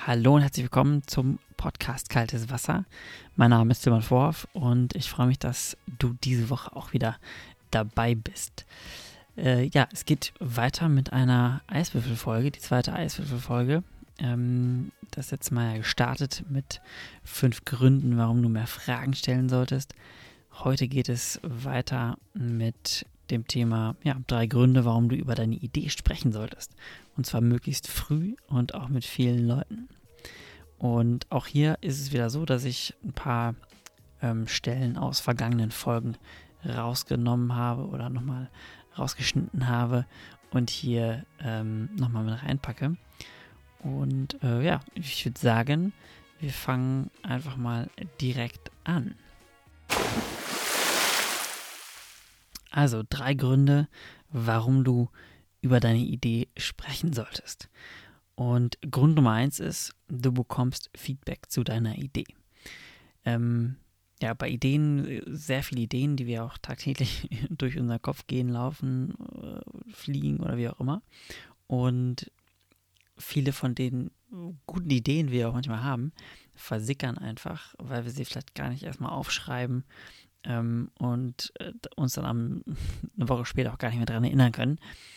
Hallo und herzlich willkommen zum Podcast Kaltes Wasser. Mein Name ist Tilman Vorhoff und ich freue mich, dass du diese Woche auch wieder dabei bist. Es geht weiter mit einer Eiswürfelfolge, die zweite Eiswürfelfolge. Das letzte Mal gestartet mit 5 Gründen, warum du mehr Fragen stellen solltest. Heute geht es weiter mit dem Thema 3 Gründe, warum du über deine Idee sprechen solltest. Und zwar möglichst früh und auch mit vielen Leuten. Und auch hier ist es wieder so, dass ich ein paar Stellen aus vergangenen Folgen rausgenommen habe oder nochmal rausgeschnitten habe und hier nochmal mit reinpacke. Und ich würde sagen, wir fangen einfach mal direkt an. Also 3 Gründe, warum du über deine Idee sprechen solltest. Und Grund Nummer 1 ist, du bekommst Feedback zu deiner Idee. Bei Ideen, sehr viele Ideen, die wir auch tagtäglich durch unseren Kopf gehen, laufen, fliegen oder wie auch immer. Und viele von den guten Ideen, die wir auch manchmal haben, versickern einfach, weil wir sie vielleicht gar nicht erstmal aufschreiben und uns dann eine Woche später auch gar nicht mehr daran erinnern können.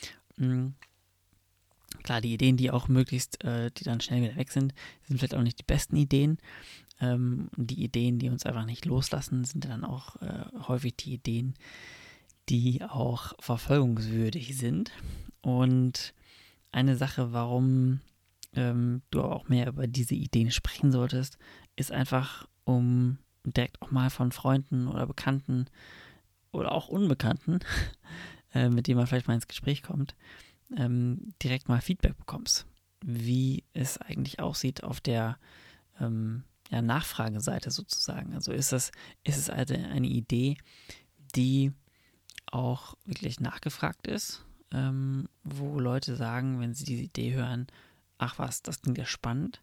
Klar, die Ideen, die auch möglichst, die dann schnell wieder weg sind vielleicht auch nicht die besten Ideen. Die Ideen, die uns einfach nicht loslassen, sind dann auch häufig die Ideen, die auch verfolgungswürdig sind. Und eine Sache, warum du auch mehr über diese Ideen sprechen solltest, ist einfach, um direkt auch mal von Freunden oder Bekannten oder auch Unbekannten, mit denen man vielleicht mal ins Gespräch kommt, direkt mal Feedback bekommst, wie es eigentlich aussieht auf der Nachfrageseite sozusagen. Also ist es also eine Idee, die auch wirklich nachgefragt ist, wo Leute sagen, wenn sie diese Idee hören, ach was, das klingt ja spannend,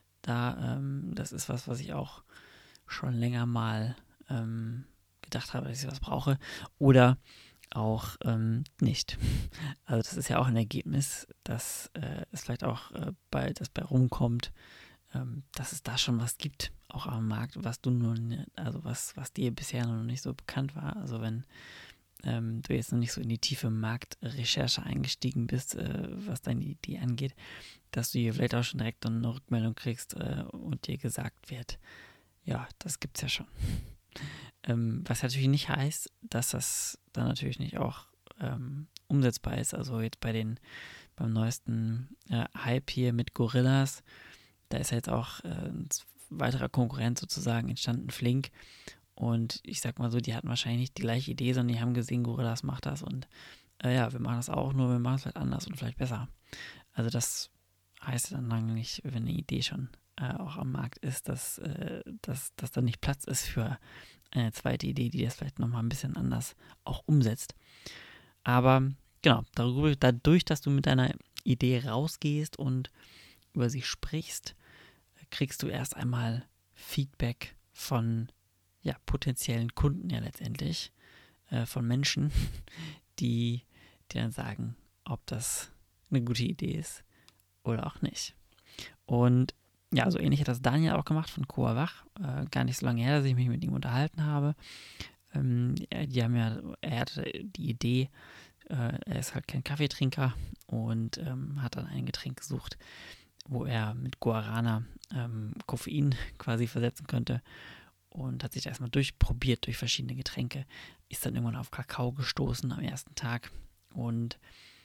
das ist was ich auch schon länger mal gedacht habe, dass ich was brauche, oder auch nicht. Also das ist ja auch ein Ergebnis, dass es vielleicht auch bei rumkommt, dass es da schon was gibt, auch am Markt, was du was dir bisher noch nicht so bekannt war. Also wenn du jetzt noch nicht so in die tiefe Marktrecherche eingestiegen bist, was deine Idee angeht, dass du hier vielleicht auch schon direkt eine Rückmeldung kriegst und dir gesagt wird, ja, das gibt's ja schon. Was natürlich nicht heißt, dass das dann natürlich nicht auch umsetzbar ist. Also jetzt beim neuesten Hype hier mit Gorillas, da ist jetzt auch ein weiterer Konkurrent sozusagen entstanden, Flink. Und ich sag mal so, die hatten wahrscheinlich nicht die gleiche Idee, sondern die haben gesehen, Gorillas macht das und wir machen das auch, nur wir machen es vielleicht anders und vielleicht besser. Also das heißt dann lange nicht, wenn eine Idee schon auch am Markt ist, dass da nicht Platz ist für eine zweite Idee, die das vielleicht nochmal ein bisschen anders auch umsetzt. Aber genau, dadurch, dass du mit deiner Idee rausgehst und über sie sprichst, kriegst du erst einmal Feedback von potenziellen Kunden letztendlich, von Menschen, die dann sagen, ob das eine gute Idee ist oder auch nicht. Und so ähnlich hat das Daniel auch gemacht von Coa-Wach. Gar nicht so lange her, dass ich mich mit ihm unterhalten habe. Er hatte die Idee, er ist halt kein Kaffeetrinker und hat dann ein Getränk gesucht, wo er mit Guarana Koffein quasi versetzen könnte und hat sich da erstmal durchprobiert durch verschiedene Getränke, ist dann irgendwann auf Kakao gestoßen am ersten Tag und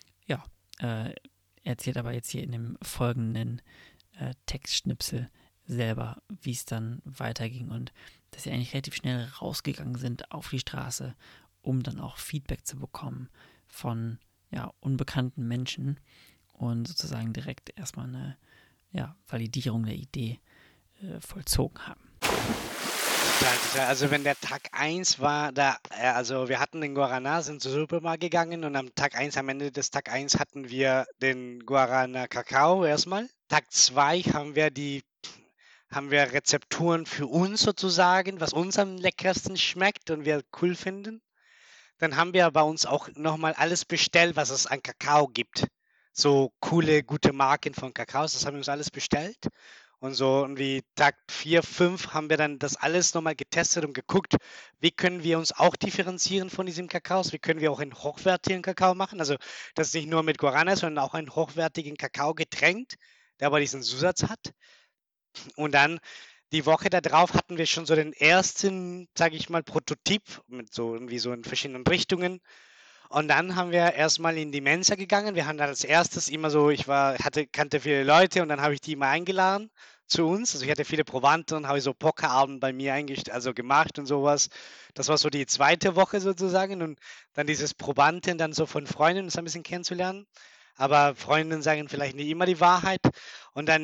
erzählt aber jetzt hier in dem folgenden Textschnipsel selber, wie es dann weiterging und dass sie eigentlich relativ schnell rausgegangen sind auf die Straße, um dann auch Feedback zu bekommen von unbekannten Menschen und sozusagen direkt erstmal eine Validierung der Idee vollzogen haben. Also wenn der Tag 1 war, also wir hatten den Guarana, sind zur Supermarkt gegangen und am Ende des Tag 1 hatten wir den Guarana Kakao erstmal. Tag 2 haben wir Rezepturen für uns sozusagen, was uns am leckersten schmeckt und wir cool finden. Dann haben wir bei uns auch nochmal alles bestellt, was es an Kakao gibt. So coole, gute Marken von Kakaos, das haben wir uns alles bestellt. Und so irgendwie Tag 4, 5 haben wir dann das alles nochmal getestet und geguckt, wie können wir uns auch differenzieren von diesem Kakaos? Wie können wir auch einen hochwertigen Kakao machen? Also, das ist nicht nur mit Guarana, sondern auch einen hochwertigen Kakao getränkt, der aber diesen Zusatz hat. Und dann die Woche da drauf hatten wir schon so den ersten, sage ich mal, Prototyp mit so irgendwie so in verschiedenen Richtungen. Und dann haben wir erstmal in die Mensa gegangen. Wir haben dann als erstes immer so, kannte viele Leute und dann habe ich die immer eingeladen zu uns. Also ich hatte viele Probanden und habe so Pokerabend bei mir also gemacht und sowas. Das war so die zweite Woche sozusagen und dann dieses Probanden dann so von Freunden, das ein bisschen kennenzulernen. Aber Freundinnen sagen vielleicht nicht immer die Wahrheit. Und dann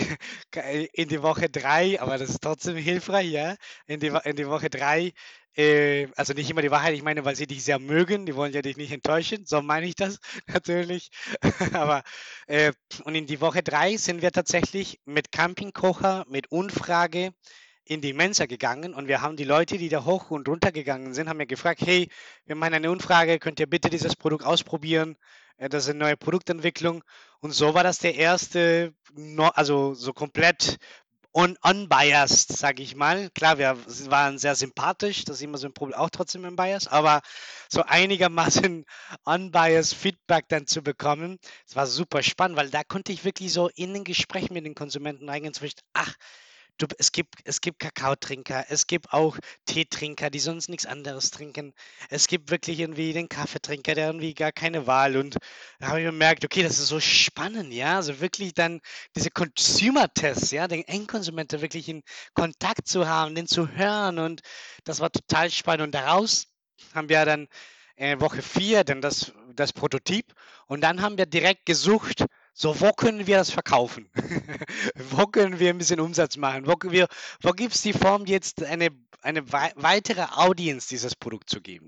in die Woche 3, aber das ist trotzdem hilfreich, ja, in die Woche 3 also nicht immer die Wahrheit, ich meine, weil sie dich sehr mögen, die wollen ja dich nicht enttäuschen, so meine ich das natürlich. Aber äh, und in die Woche 3 sind wir tatsächlich mit Campingkocher, mit Umfrage in die Mensa gegangen und wir haben die Leute, die da hoch und runter gegangen sind, haben mir gefragt, hey, wir machen eine Umfrage, könnt ihr bitte dieses Produkt ausprobieren? Das ist eine neue Produktentwicklung. Und so war das der erste, also so komplett unbiased, sage ich mal. Klar, wir waren sehr sympathisch, das ist immer so ein Problem, auch trotzdem ein Bias, aber so einigermaßen unbiased Feedback dann zu bekommen, das war super spannend, weil da konnte ich wirklich so in den Gesprächen mit den Konsumenten reingehen, zum Beispiel, ach, es gibt Kakaotrinker, es gibt auch Teetrinker, die sonst nichts anderes trinken. Es gibt wirklich irgendwie den Kaffeetrinker, der irgendwie gar keine Wahl. Und da habe ich gemerkt, okay, das ist so spannend, ja. Also wirklich dann diese Consumer-Tests, ja, den Endkonsumenten wirklich in Kontakt zu haben, den zu hören. Und das war total spannend. Und daraus haben wir dann Woche 4 dann das Prototyp. Und dann haben wir direkt gesucht, so, wo können wir das verkaufen? Wo können wir ein bisschen Umsatz machen? Wo gibt es die Form, jetzt eine weitere Audience dieses Produkt zu geben?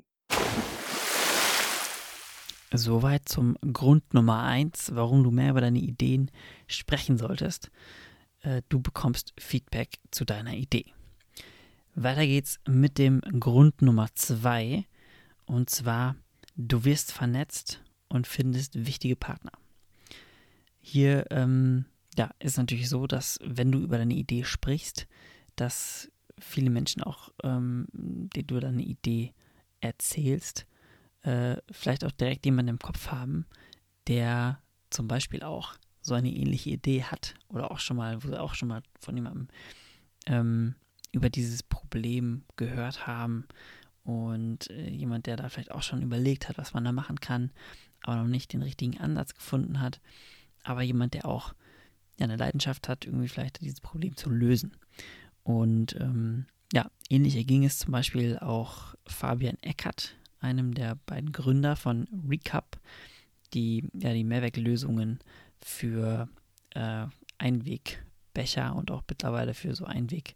Soweit zum Grund Nummer 1, warum du mehr über deine Ideen sprechen solltest. Du bekommst Feedback zu deiner Idee. Weiter geht's mit dem Grund Nummer 2, und zwar, du wirst vernetzt und findest wichtige Partner. Hier ist natürlich so, dass wenn du über deine Idee sprichst, dass viele Menschen auch, denen du deine Idee erzählst, vielleicht auch direkt jemanden im Kopf haben, der zum Beispiel auch so eine ähnliche Idee hat oder auch schon mal, wo sie auch schon mal von jemandem über dieses Problem gehört haben und jemand, der da vielleicht auch schon überlegt hat, was man da machen kann, aber noch nicht den richtigen Ansatz gefunden hat, aber jemand, der auch eine Leidenschaft hat, irgendwie vielleicht dieses Problem zu lösen. Und ähnlich erging es zum Beispiel auch Fabian Eckert, einem der beiden Gründer von Recap, die Mehrweglösungen für Einwegbecher und auch mittlerweile für so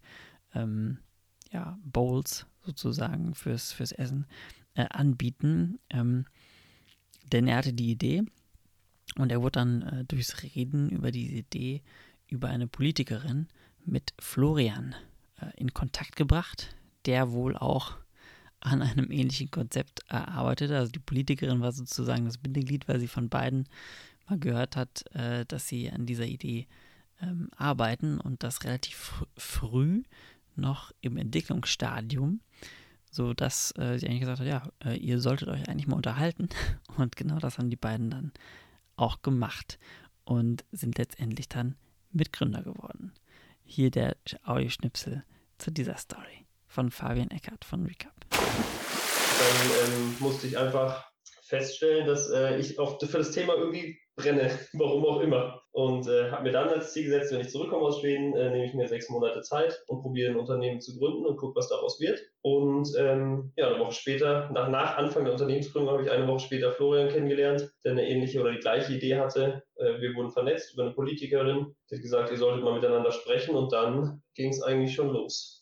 Bowls sozusagen fürs Essen anbieten. Denn er hatte die Idee und er wurde dann durchs Reden über diese Idee über eine Politikerin mit Florian in Kontakt gebracht, der wohl auch an einem ähnlichen Konzept arbeitete. Also die Politikerin war sozusagen das Bindeglied, weil sie von beiden mal gehört hat, dass sie an dieser Idee arbeiten und das relativ früh noch im Entwicklungsstadium, sodass sie eigentlich gesagt hat, ja, ihr solltet euch eigentlich mal unterhalten. Und genau das haben die beiden dann auch gemacht und sind letztendlich dann Mitgründer geworden. Hier der Audioschnipsel zu dieser Story von Fabian Eckert von Recap. Dann musste ich einfach feststellen, dass ich für das Thema irgendwie brenne, warum auch immer. Und habe mir dann als Ziel gesetzt, wenn ich zurückkomme aus Schweden, nehme ich mir 6 Monate Zeit und probiere ein Unternehmen zu gründen und gucke, was daraus wird. Und eine Woche später, nach Anfang der Unternehmensgründung, habe ich eine Woche später Florian kennengelernt, der eine ähnliche oder die gleiche Idee hatte. Wir wurden vernetzt über eine Politikerin, die hat gesagt, ihr solltet mal miteinander sprechen und dann ging es eigentlich schon los.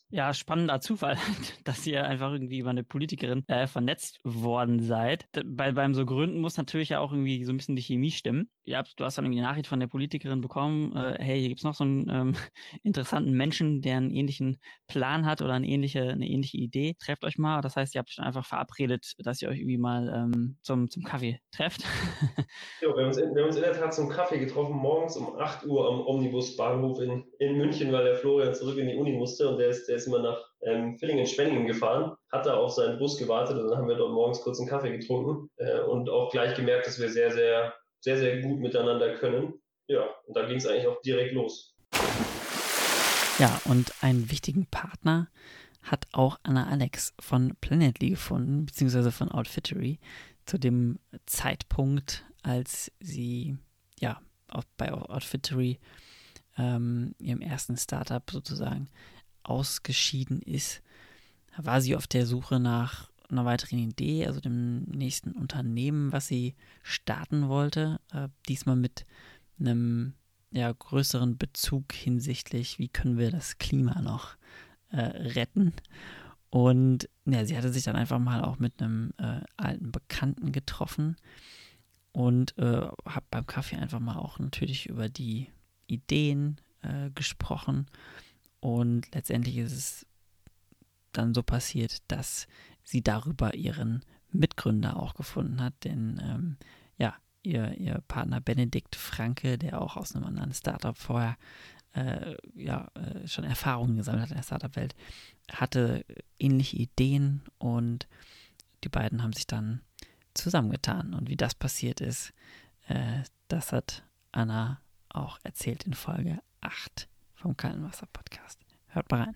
Ja, spannender Zufall, dass ihr einfach irgendwie über eine Politikerin vernetzt worden seid. Beim so Gründen muss natürlich ja auch irgendwie so ein bisschen die Chemie stimmen. Du hast dann irgendwie eine Nachricht von der Politikerin bekommen, hey, hier gibt's noch so einen interessanten Menschen, der einen ähnlichen Plan hat oder eine ähnliche Idee. Trefft euch mal. Das heißt, ihr habt euch dann einfach verabredet, dass ihr euch irgendwie mal zum Kaffee trefft. Ja, wir haben uns in der Tat zum Kaffee getroffen, morgens um 8 Uhr am Omnibusbahnhof in München, weil der Florian zurück in die Uni musste und der ist immer nach Villingen-Schwenningen gefahren, hat da auf seinen Bus gewartet und dann haben wir dort morgens kurz einen Kaffee getrunken und auch gleich gemerkt, dass wir sehr, sehr, sehr, sehr gut miteinander können. Ja, und da ging es eigentlich auch direkt los. Ja, und einen wichtigen Partner hat auch Anna Alex von Planetly gefunden, beziehungsweise von Outfittery, zu dem Zeitpunkt, als sie ja auch bei Outfittery, ihrem ersten Startup sozusagen, ausgeschieden ist, war sie auf der Suche nach einer weiteren Idee, also dem nächsten Unternehmen, was sie starten wollte, diesmal mit einem größeren Bezug hinsichtlich, wie können wir das Klima noch retten. Und ja, sie hatte sich dann einfach mal auch mit einem alten Bekannten getroffen und habe beim Kaffee einfach mal auch natürlich über die Ideen gesprochen. Und letztendlich ist es dann so passiert, dass sie darüber ihren Mitgründer auch gefunden hat, denn ihr Partner Benedikt Franke, der auch aus einem anderen Startup vorher schon Erfahrungen gesammelt hat in der Startup-Welt, hatte ähnliche Ideen und die beiden haben sich dann zusammengetan. Und wie das passiert ist, das hat Anna auch erzählt in Folge 8 vom Kalten Wasser Podcast. Hört mal rein.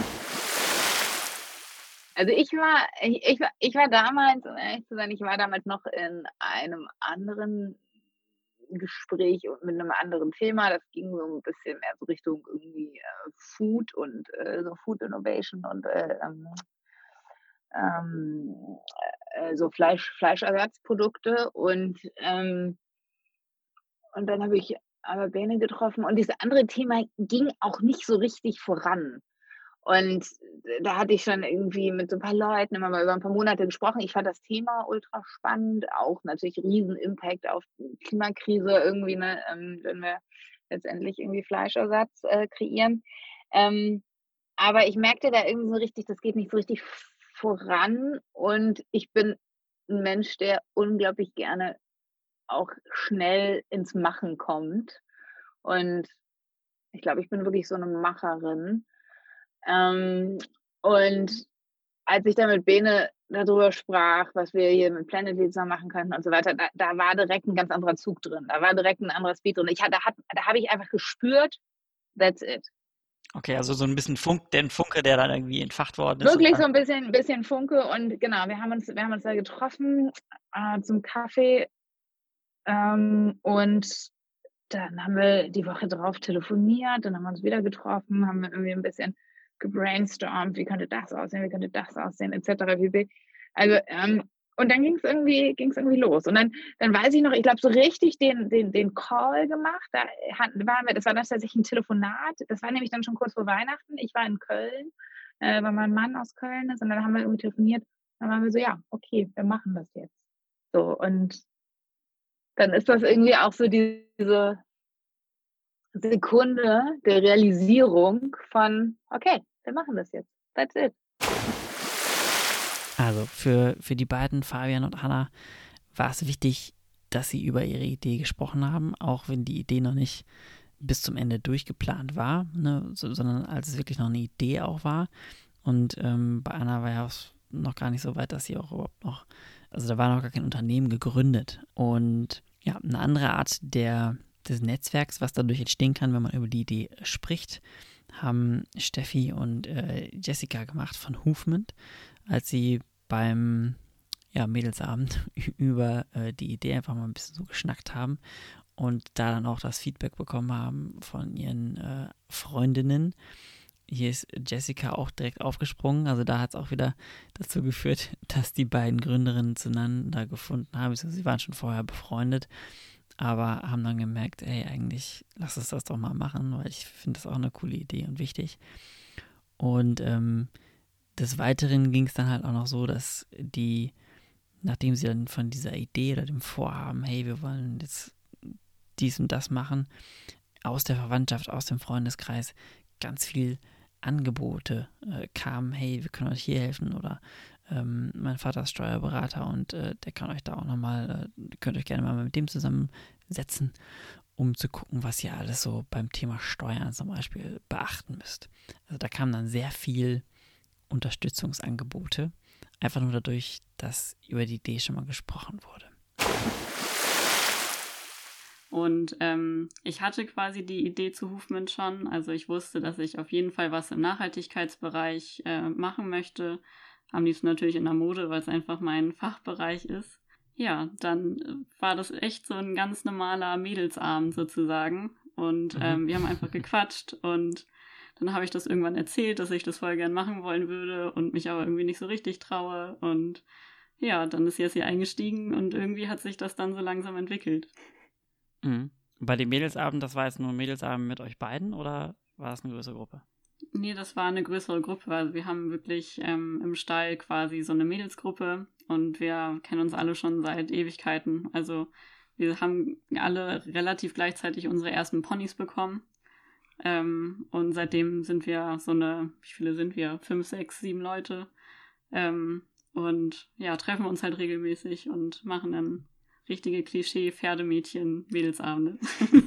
Also ich war damals, um ehrlich zu sein, ich war damals noch in einem anderen Gespräch und mit einem anderen Thema. Das ging so ein bisschen mehr so Richtung irgendwie Food und so Food Innovation und so Fleischersatzprodukte und dann habe ich aber Bene getroffen und dieses andere Thema ging auch nicht so richtig voran. Und da hatte ich schon irgendwie mit so ein paar Leuten immer mal über ein paar Monate gesprochen. Ich fand das Thema ultra spannend, auch natürlich riesen Impact auf die Klimakrise irgendwie, ne, wenn wir letztendlich irgendwie Fleischersatz kreieren. Aber ich merkte da irgendwie so richtig, das geht nicht so richtig voran. Und ich bin ein Mensch, der unglaublich gerne auch schnell ins Machen kommt. Und ich glaube, ich bin wirklich so eine Macherin. Und als ich dann mit Bene darüber sprach, was wir hier mit Planetly zusammen machen könnten und so weiter, da war direkt ein ganz anderer Zug drin. Da war direkt ein anderer Speed drin. Da habe ich einfach gespürt, that's it. Okay, also so ein bisschen Funke, der dann irgendwie entfacht worden ist. Wirklich so ein bisschen Funke und genau, wir haben uns da getroffen zum Kaffee und dann haben wir die Woche drauf telefoniert, dann haben wir uns wieder getroffen, haben wir irgendwie ein bisschen gebrainstormt, wie könnte das aussehen, etc. pp. Also, und dann ging es irgendwie los. Und dann weiß ich noch, ich glaube, so richtig den Call gemacht. Das war tatsächlich ein Telefonat. Das war nämlich dann schon kurz vor Weihnachten. Ich war in Köln, weil mein Mann aus Köln ist. Und dann haben wir irgendwie telefoniert. Dann waren wir so, ja, okay, wir machen das jetzt. So, und dann ist das irgendwie auch so diese Sekunde der Realisierung von, okay, wir machen das jetzt. That's it. Also für die beiden, Fabian und Anna, war es wichtig, dass sie über ihre Idee gesprochen haben, auch wenn die Idee noch nicht bis zum Ende durchgeplant war, ne, sondern als es wirklich noch eine Idee auch war. Und bei Anna war ja auch noch gar nicht so weit, dass sie auch überhaupt noch, also da war noch gar kein Unternehmen gegründet. Und ja, eine andere Art des Netzwerks, was dadurch entstehen kann, wenn man über die Idee spricht, haben Steffi und Jessica gemacht von Hovement, als sie beim Mädelsabend über die Idee einfach mal ein bisschen so geschnackt haben und da dann auch das Feedback bekommen haben von ihren Freundinnen. Hier ist Jessica auch direkt aufgesprungen, also da hat es auch wieder dazu geführt, dass die beiden Gründerinnen zueinander gefunden haben. Sie waren schon vorher befreundet, aber haben dann gemerkt, hey, eigentlich lass uns das doch mal machen, weil ich finde das auch eine coole Idee und wichtig. Und des Weiteren ging es dann halt auch noch so, dass nachdem sie dann von dieser Idee oder dem Vorhaben, hey, wir wollen jetzt dies und das machen, aus der Verwandtschaft, aus dem Freundeskreis ganz viel Angebote kamen, hey, wir können euch hier helfen oder mein Vater ist Steuerberater und der kann euch da auch nochmal, könnt euch gerne mal mit dem zusammensetzen, um zu gucken, was ihr alles so beim Thema Steuern zum Beispiel beachten müsst. Also da kamen dann sehr viel Unterstützungsangebote, einfach nur dadurch, dass über die Idee schon mal gesprochen wurde. Und ich hatte quasi die Idee zu Hovement schon. Also ich wusste, dass ich auf jeden Fall was im Nachhaltigkeitsbereich machen möchte. Am liebsten natürlich in der Mode, weil es einfach mein Fachbereich ist. Ja, dann war das echt so ein ganz normaler Mädelsabend sozusagen. Und wir haben einfach gequatscht und dann habe ich das irgendwann erzählt, dass ich das voll gern machen wollen würde und mich aber irgendwie nicht so richtig traue. Und ja, dann ist Jessie eingestiegen und irgendwie hat sich das dann so langsam entwickelt. Mhm. Bei dem Mädelsabend, das war jetzt nur ein Mädelsabend mit euch beiden oder war das eine größere Gruppe? Nee, das war eine größere Gruppe. Also wir haben wirklich im Stall quasi so eine Mädelsgruppe und wir kennen uns alle schon seit Ewigkeiten. Also wir haben alle relativ gleichzeitig unsere ersten Ponys bekommen. Und seitdem sind wir wie viele sind wir? 5, 6, 7 Leute. Und ja, treffen uns halt regelmäßig und machen dann richtige Klischee-Pferdemädchen-Mädelsabende.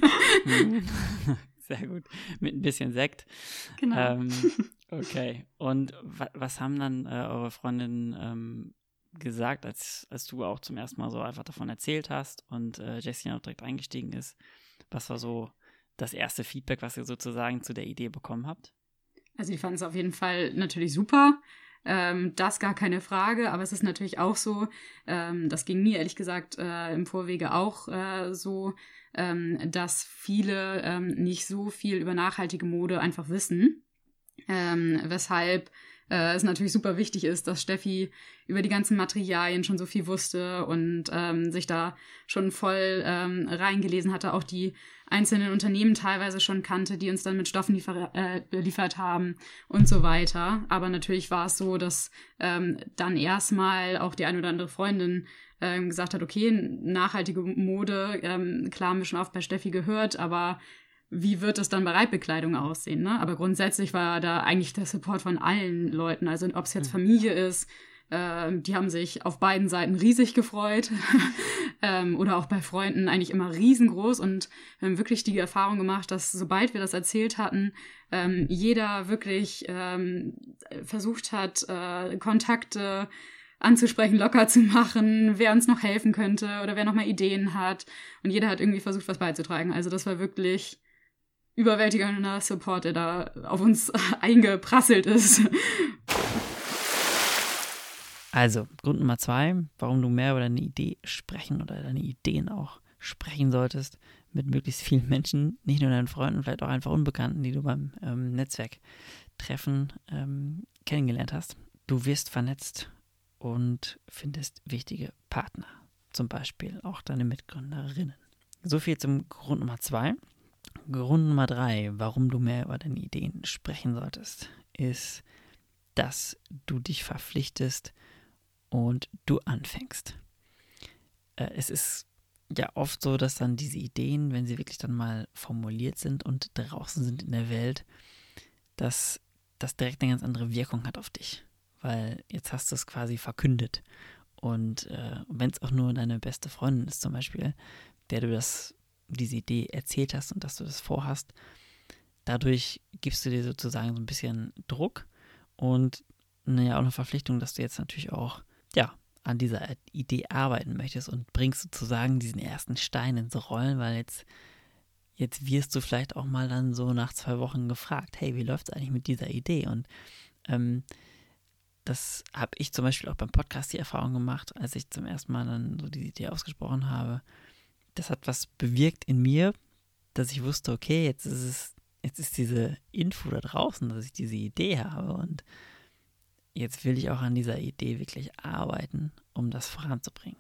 Sehr gut. Mit ein bisschen Sekt. Genau. Okay. Und was haben dann eure Freundinnen gesagt, als du auch zum ersten Mal so einfach davon erzählt hast und Jessie auch direkt eingestiegen ist? Was war so das erste Feedback, was ihr sozusagen zu der Idee bekommen habt? Also die fanden es auf jeden Fall natürlich super. Das gar keine Frage, aber es ist natürlich auch so, das ging mir ehrlich gesagt im Vorwege auch so, dass viele nicht so viel über nachhaltige Mode einfach wissen, weshalb es natürlich super wichtig ist, dass Steffi über die ganzen Materialien schon so viel wusste und sich da schon voll reingelesen hatte, auch die einzelnen Unternehmen teilweise schon kannte, die uns dann mit Stoffen beliefert haben und so weiter. Aber natürlich war es so, dass dann erstmal auch die eine oder andere Freundin gesagt hat, okay, nachhaltige Mode, klar haben wir schon oft bei Steffi gehört, aber wie wird es dann bei Reitbekleidung aussehen, ne? Aber grundsätzlich war da eigentlich der Support von allen Leuten, also ob es jetzt Familie ist, die haben sich auf beiden Seiten riesig gefreut oder auch bei Freunden eigentlich immer riesengroß und wir haben wirklich die Erfahrung gemacht, dass sobald wir das erzählt hatten, jeder wirklich versucht hat, Kontakte anzusprechen, locker zu machen, wer uns noch helfen könnte oder wer noch mal Ideen hat und jeder hat irgendwie versucht, was beizutragen. Also das war wirklich überwältigender Support, der da auf uns eingeprasselt ist. Also, Grund Nummer 2, warum du mehr über deine Idee sprechen oder deine Ideen auch sprechen solltest mit möglichst vielen Menschen, nicht nur deinen Freunden, vielleicht auch einfach Unbekannten, die du beim Netzwerktreffen kennengelernt hast. Du wirst vernetzt und findest wichtige Partner, zum Beispiel auch deine Mitgründerinnen. So viel zum Grund Nummer 2. Grund Nummer 3, warum du mehr über deine Ideen sprechen solltest, ist, dass du dich verpflichtest und du anfängst. Es ist ja oft so, dass dann diese Ideen, wenn sie wirklich dann mal formuliert sind und draußen sind in der Welt, dass das direkt eine ganz andere Wirkung hat auf dich. Weil jetzt hast du es quasi verkündet. Und wenn es auch nur deine beste Freundin ist zum Beispiel, der du diese Idee erzählt hast und dass du das vorhast, dadurch gibst du dir sozusagen so ein bisschen Druck und auch eine Verpflichtung, dass du jetzt natürlich auch an dieser Idee arbeiten möchtest und bringst sozusagen diesen ersten Stein ins Rollen, weil jetzt wirst du vielleicht auch mal dann so nach 2 Wochen gefragt, hey, wie läuft es eigentlich mit dieser Idee? Und das habe ich zum Beispiel auch beim Podcast die Erfahrung gemacht, als ich zum ersten Mal dann so die Idee ausgesprochen habe. Das hat was bewirkt in mir, dass ich wusste, okay, jetzt ist diese Info da draußen, dass ich diese Idee habe und jetzt will ich auch an dieser Idee wirklich arbeiten, um das voranzubringen.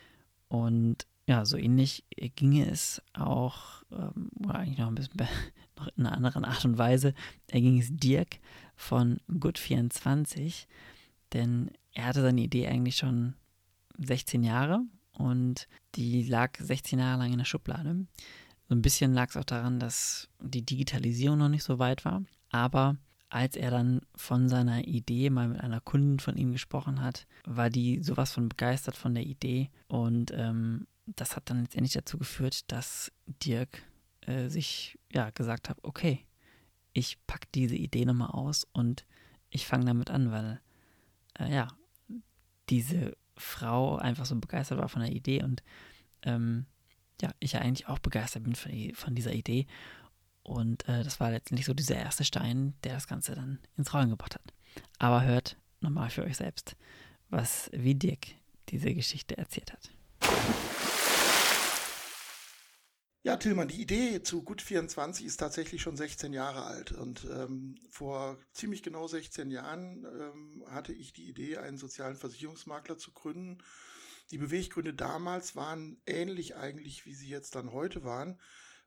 Und ja, so ähnlich ginge es auch, oder eigentlich noch ein bisschen noch in einer anderen Art und Weise. Da ging es Dirk von Good24, denn er hatte seine Idee eigentlich schon 16 Jahre und die lag 16 Jahre lang in der Schublade. So ein bisschen lag es auch daran, dass die Digitalisierung noch nicht so weit war, aber als er dann von seiner Idee mal mit einer Kundin von ihm gesprochen hat, war die sowas von begeistert von der Idee und das hat dann letztendlich dazu geführt, dass Dirk sich gesagt hat, okay, ich packe diese Idee nochmal aus und ich fange damit an, weil diese Frau einfach so begeistert war von der Idee und ich ja eigentlich auch begeistert bin von dieser Idee. Und das war letztendlich so dieser erste Stein, der das Ganze dann ins Rollen gebracht hat. Aber hört nochmal für euch selbst, wie Dirk diese Geschichte erzählt hat. Ja, Tillmann, die Idee zu Good24 ist tatsächlich schon 16 Jahre alt. Und vor ziemlich genau 16 Jahren hatte ich die Idee, einen sozialen Versicherungsmakler zu gründen. Die Beweggründe damals waren ähnlich eigentlich, wie sie jetzt dann heute waren.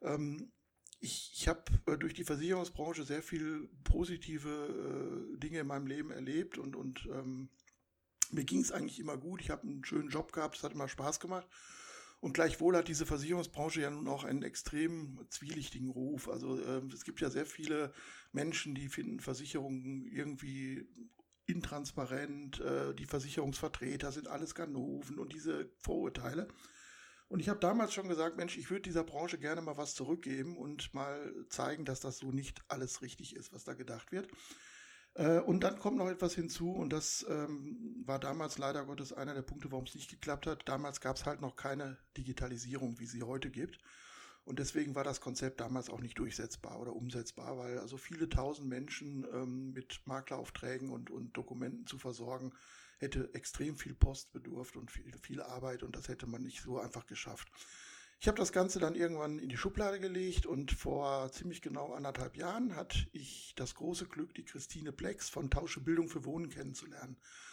Ich habe durch die Versicherungsbranche sehr viel positive Dinge in meinem Leben erlebt und mir ging es eigentlich immer gut. Ich habe einen schönen Job gehabt, es hat immer Spaß gemacht. Und gleichwohl hat diese Versicherungsbranche ja nun auch einen extrem zwielichtigen Ruf. Also es gibt ja sehr viele Menschen, die finden Versicherungen irgendwie intransparent, die Versicherungsvertreter sind alles Ganoven und diese Vorurteile. Und ich habe damals schon gesagt, Mensch, ich würde dieser Branche gerne mal was zurückgeben und mal zeigen, dass das so nicht alles richtig ist, was da gedacht wird. Und dann kommt noch etwas hinzu und das war damals leider Gottes einer der Punkte, warum es nicht geklappt hat. Damals gab es halt noch keine Digitalisierung, wie sie heute gibt. Und deswegen war das Konzept damals auch nicht durchsetzbar oder umsetzbar, weil also viele tausend Menschen mit Makleraufträgen und Dokumenten zu versorgen, hätte extrem viel Post bedurft und viel Arbeit und das hätte man nicht so einfach geschafft. Ich habe das Ganze dann irgendwann in die Schublade gelegt und vor ziemlich genau 1,5 Jahren hatte ich das große Glück, die Christine Plex von Tausche Bildung für Wohnen kennenzulernen.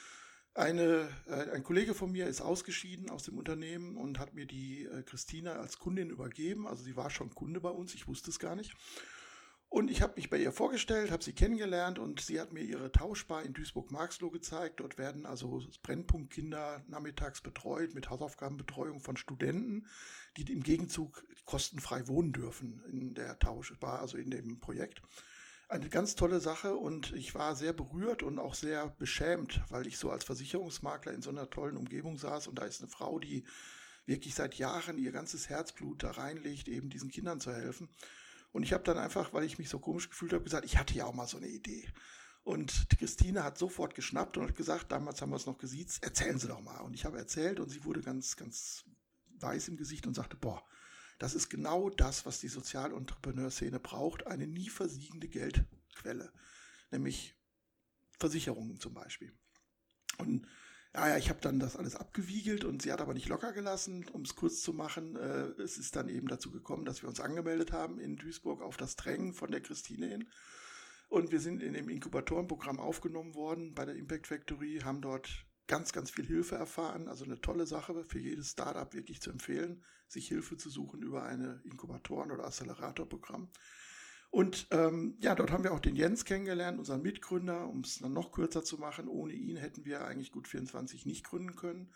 Ein Kollege von mir ist ausgeschieden aus dem Unternehmen und hat mir die Christine als Kundin übergeben. Also sie war schon Kunde bei uns, ich wusste es gar nicht. Und ich habe mich bei ihr vorgestellt, habe sie kennengelernt und sie hat mir ihre Tauschbar in Duisburg-Marxloh gezeigt. Dort werden also Brennpunktkinder nachmittags betreut mit Hausaufgabenbetreuung von Studenten, die im Gegenzug kostenfrei wohnen dürfen in der Tauschbar, also in dem Projekt. Eine ganz tolle Sache und ich war sehr berührt und auch sehr beschämt, weil ich so als Versicherungsmakler in so einer tollen Umgebung saß und da ist eine Frau, die wirklich seit Jahren ihr ganzes Herzblut da reinlegt, eben diesen Kindern zu helfen. Und ich habe dann einfach, weil ich mich so komisch gefühlt habe, gesagt, ich hatte ja auch mal so eine Idee. Und die Christine hat sofort geschnappt und hat gesagt, damals haben wir es noch gesiezt, erzählen Sie doch mal. Und ich habe erzählt und sie wurde ganz, ganz weiß im Gesicht und sagte, boah, das ist genau das, was die Sozialentrepreneur-Szene braucht, eine nie versiegende Geldquelle, nämlich Versicherungen zum Beispiel. Und ich habe dann das alles abgewiegelt und sie hat aber nicht locker gelassen, um es kurz zu machen. Es ist dann eben dazu gekommen, dass wir uns angemeldet haben in Duisburg auf das Drängen von der Christine hin. Und wir sind in dem Inkubatorenprogramm aufgenommen worden bei der Impact Factory, haben dort ganz, ganz viel Hilfe erfahren. Also eine tolle Sache für jedes Startup wirklich zu empfehlen, sich Hilfe zu suchen über eine Inkubatoren- oder Acceleratorprogramm. Und dort haben wir auch den Jens kennengelernt, unseren Mitgründer, um es dann noch kürzer zu machen. Ohne ihn hätten wir eigentlich Good24 nicht gründen können.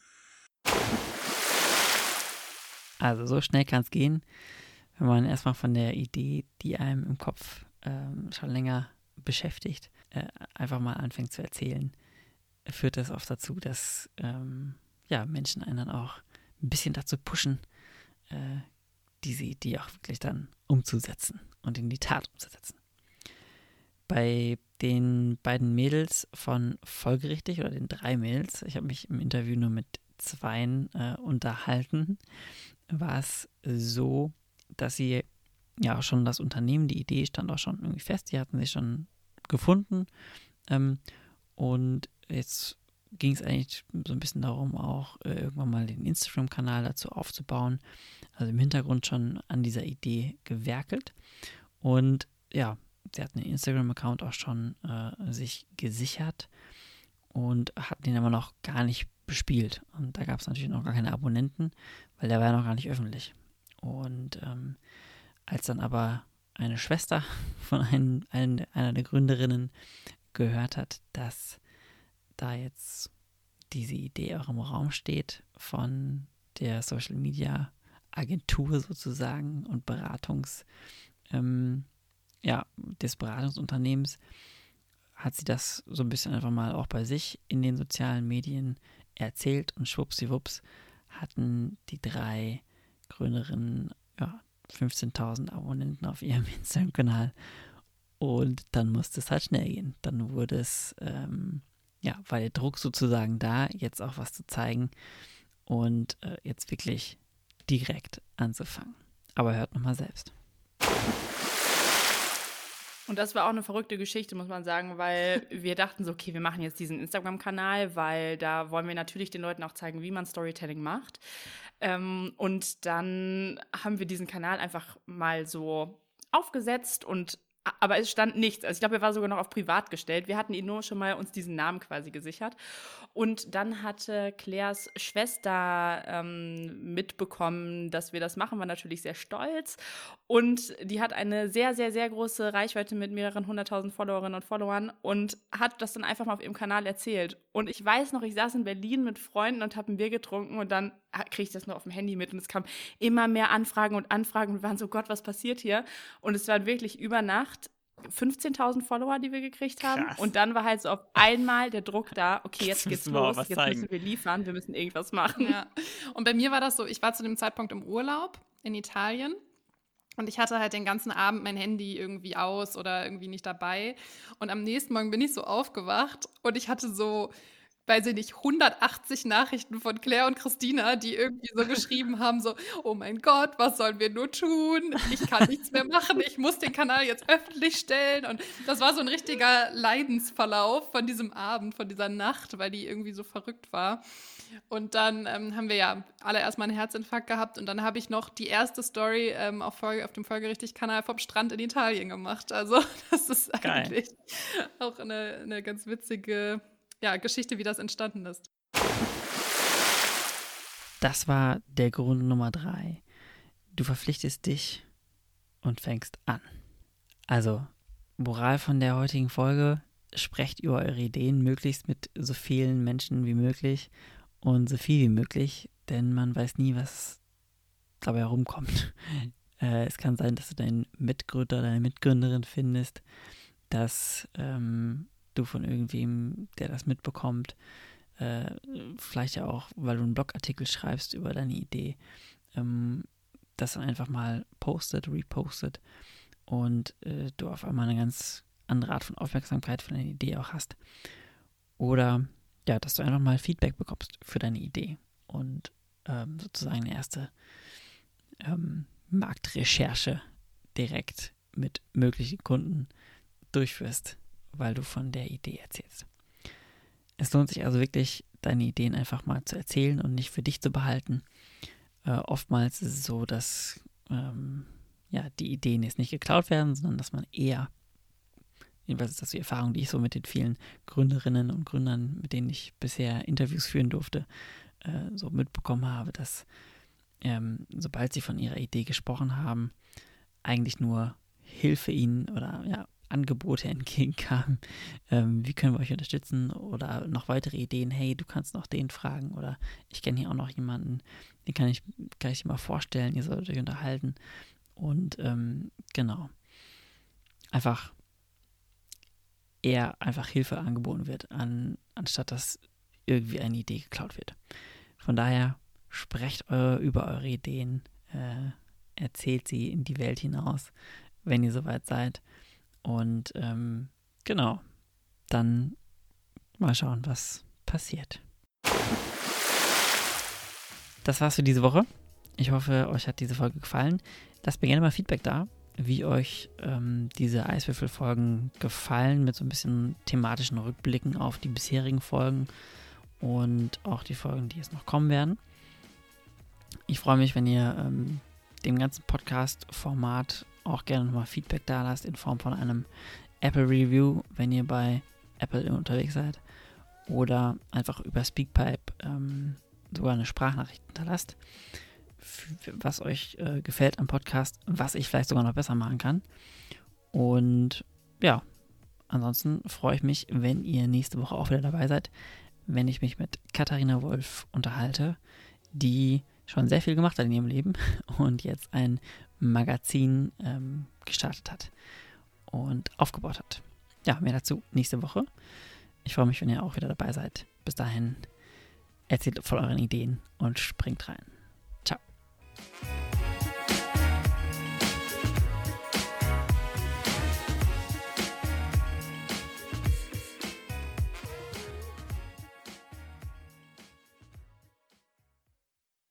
Also so schnell kann es gehen, wenn man erstmal von der Idee, die einem im Kopf schon länger beschäftigt, einfach mal anfängt zu erzählen, führt das oft dazu, dass Menschen einen dann auch ein bisschen dazu pushen, diese Idee auch wirklich dann umzusetzen und in die Tat umzusetzen. Bei den beiden Mädels von Folgerichtig oder den 3 Mädels, ich habe mich im Interview nur mit 2 unterhalten, war es so, dass sie ja auch schon das Unternehmen, die Idee stand auch schon irgendwie fest, die hatten sich schon gefunden und jetzt ging es eigentlich so ein bisschen darum, auch irgendwann mal den Instagram-Kanal dazu aufzubauen. Also im Hintergrund schon an dieser Idee gewerkelt. Und ja, sie hatten den Instagram-Account auch schon sich gesichert und hatten ihn aber noch gar nicht bespielt. Und da gab es natürlich noch gar keine Abonnenten, weil der war ja noch gar nicht öffentlich. Und als dann aber eine Schwester von einer der Gründerinnen gehört hat, dass da jetzt diese Idee auch im Raum steht von der Social Media Agentur sozusagen und des Beratungsunternehmens, hat sie das so ein bisschen einfach mal auch bei sich in den sozialen Medien erzählt und schwuppsiwupps hatten die 3 Gründerinnen 15.000 Abonnenten auf ihrem Instagram-Kanal und dann musste es halt schnell gehen. Dann wurde es, war der Druck sozusagen da, jetzt auch was zu zeigen und jetzt wirklich direkt anzufangen. Aber hört nochmal selbst. Und das war auch eine verrückte Geschichte, muss man sagen, weil wir dachten so, okay, wir machen jetzt diesen Instagram-Kanal, weil da wollen wir natürlich den Leuten auch zeigen, wie man Storytelling macht. Und dann haben wir diesen Kanal einfach mal so aufgesetzt aber es stand nichts. Also ich glaube, er war sogar noch auf privat gestellt. Wir hatten ihn nur schon mal uns diesen Namen quasi gesichert. Und dann hatte Claires Schwester mitbekommen, dass wir das machen, war natürlich sehr stolz. Und die hat eine sehr, sehr, sehr große Reichweite mit mehreren 100.000 Followerinnen und Followern und hat das dann einfach mal auf ihrem Kanal erzählt. Und ich weiß noch, ich saß in Berlin mit Freunden und habe ein Bier getrunken und dann kriege ich das nur auf dem Handy mit und es kamen immer mehr Anfragen und wir waren so, Gott, was passiert hier? Und es waren wirklich über Nacht 15.000 Follower, die wir gekriegt haben. Krass. Und dann war halt so auf einmal der Druck da, okay, jetzt geht's müssen wir los, was jetzt zeigen. müssen wir liefern, wir müssen irgendwas machen. Ja. Und bei mir war das so, ich war zu dem Zeitpunkt im Urlaub in Italien und ich hatte halt den ganzen Abend mein Handy irgendwie aus oder irgendwie nicht dabei. Und am nächsten Morgen bin ich so aufgewacht und ich hatte so, weiß ich nicht, 180 Nachrichten von Claire und Christina, die irgendwie so geschrieben haben, so, oh mein Gott, was sollen wir nur tun? Ich kann nichts mehr machen, ich muss den Kanal jetzt öffentlich stellen. Und das war so ein richtiger Leidensverlauf von diesem Abend, von dieser Nacht, weil die irgendwie so verrückt war. Und dann haben wir ja alle erstmal einen Herzinfarkt gehabt und dann habe ich noch die erste Story auf dem Folgerichtig-Kanal vom Strand in Italien gemacht. Also das ist eigentlich auch eine ganz witzige Geschichte, wie das entstanden ist. Das war der Grund Nummer 3. Du verpflichtest dich und fängst an. Also, Moral von der heutigen Folge, sprecht über eure Ideen möglichst mit so vielen Menschen wie möglich und so viel wie möglich, denn man weiß nie, was dabei herumkommt. Es kann sein, dass du deinen Mitgründer, deine Mitgründerin findest, dass du von irgendwem, der das mitbekommt, vielleicht ja auch, weil du einen Blogartikel schreibst über deine Idee, das dann einfach mal repostet und du auf einmal eine ganz andere Art von Aufmerksamkeit für deine Idee auch hast. Oder ja, dass du einfach mal Feedback bekommst für deine Idee und sozusagen eine erste Marktrecherche direkt mit möglichen Kunden durchführst, weil du von der Idee erzählst. Es lohnt sich also wirklich, deine Ideen einfach mal zu erzählen und nicht für dich zu behalten. Oftmals ist es so, dass die Ideen jetzt nicht geklaut werden, sondern dass man eher, jedenfalls ist das die Erfahrung, die ich so mit den vielen Gründerinnen und Gründern, mit denen ich bisher Interviews führen durfte, so mitbekommen habe, dass sobald sie von ihrer Idee gesprochen haben, eigentlich nur Hilfe ihnen oder Angebote entgegenkamen, wie können wir euch unterstützen oder noch weitere Ideen, hey, du kannst noch den fragen oder ich kenne hier auch noch jemanden, den kann ich dir mal vorstellen, ihr solltet euch unterhalten und einfach Hilfe angeboten wird, anstatt dass irgendwie eine Idee geklaut wird. Von daher, sprecht über eure Ideen, erzählt sie in die Welt hinaus, wenn ihr soweit seid. Und dann mal schauen, was passiert. Das war's für diese Woche. Ich hoffe, euch hat diese Folge gefallen. Lasst mir gerne mal Feedback da, wie euch diese Eiswürfel-Folgen gefallen, mit so ein bisschen thematischen Rückblicken auf die bisherigen Folgen und auch die Folgen, die jetzt noch kommen werden. Ich freue mich, wenn ihr dem ganzen Podcast-Format auch gerne nochmal Feedback da lasst in Form von einem Apple Review, wenn ihr bei Apple unterwegs seid, oder einfach über Speakpipe sogar eine Sprachnachricht hinterlasst. was euch gefällt am Podcast, was ich vielleicht sogar noch besser machen kann. Und ja, ansonsten freue ich mich, wenn ihr nächste Woche auch wieder dabei seid, wenn ich mich mit Katharina Wolf unterhalte, die schon sehr viel gemacht hat in ihrem Leben und jetzt ein Magazin gestartet hat und aufgebaut hat. Ja, mehr dazu nächste Woche. Ich freue mich, wenn ihr auch wieder dabei seid. Bis dahin, erzählt von euren Ideen und springt rein.